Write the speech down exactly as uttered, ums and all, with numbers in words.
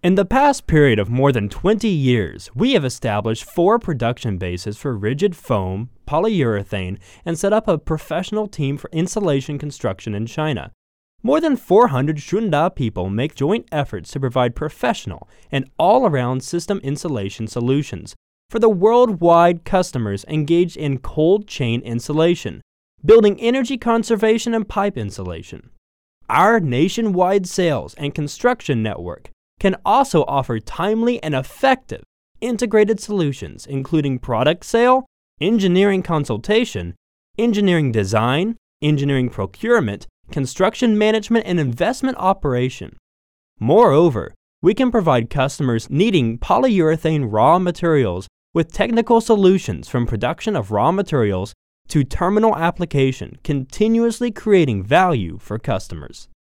In the past period of more than twenty years, we have established four production bases for rigid foam, polyurethane, and set up a professional team for insulation construction in China. More than four hundred Shunda people make joint efforts to provide professional and all-around system insulation solutions for the worldwide customers engaged in cold chain insulation, building energy conservation and pipe insulation. Our nationwide sales and construction network can also offer timely and effective integrated solutions including product sale, engineering consultation, engineering design, engineering procurement, construction management, and investment operation. Moreover, we can provide customers needing polyurethane raw materials with technical solutions from production of raw materials to terminal application, continuously creating value for customers.